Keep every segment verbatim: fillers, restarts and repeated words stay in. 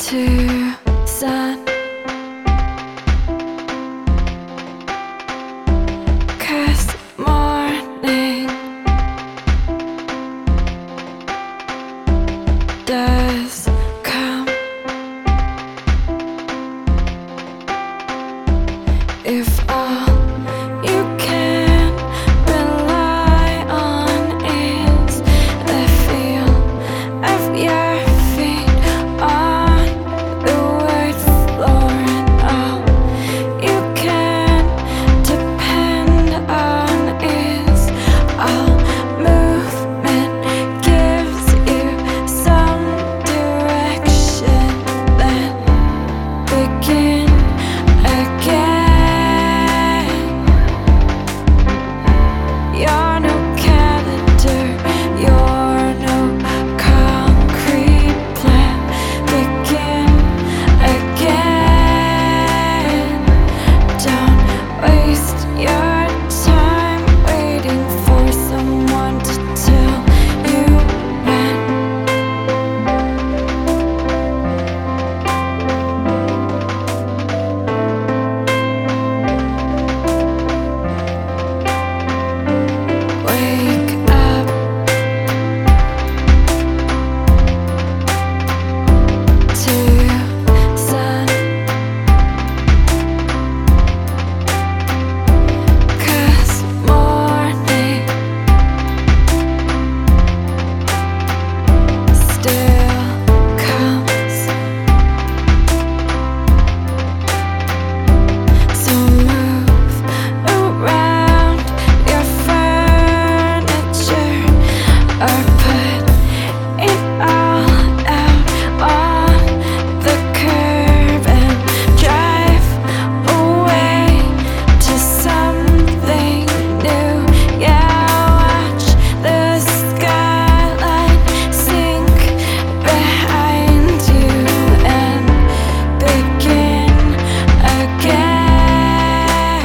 to sun. Cause morning does come. If all you can rely on is the feel of your feet on the wood floor, and all you can depend on is all movement gives you some direction, then begin again. You're no calendar, you're no concrete plan. Begin again. Don't waste your time waiting for someone to tell you when. Wake up to sun. Cause morning still comes. So move around your furniture or put it all out on the curb and drive away to something new. Yeah, watch the skyline sink behind you and begin again.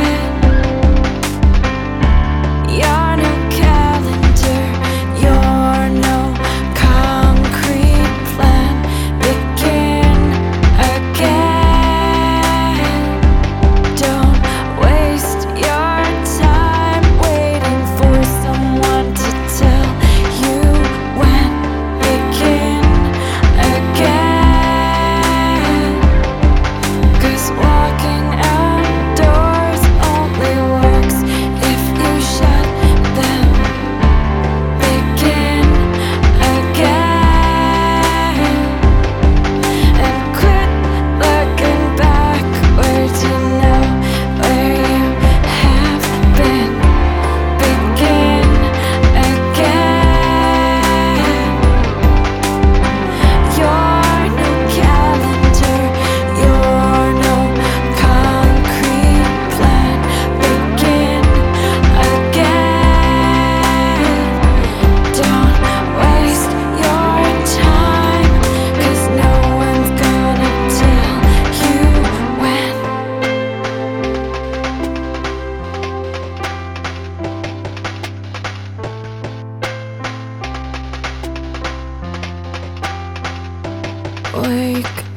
You're no calendar, you're no concrete plan. Begin again. Don't waste your time waiting for someone to tell you when. Begin again. Cause walking outdoors only works if you shut them. Begin again. And quit looking backwards, you know where you have been. Begin again. You're no calendar, you're no concrete plan. Begin again. Don't waste your time, cause no one's gonna tell you when. Wake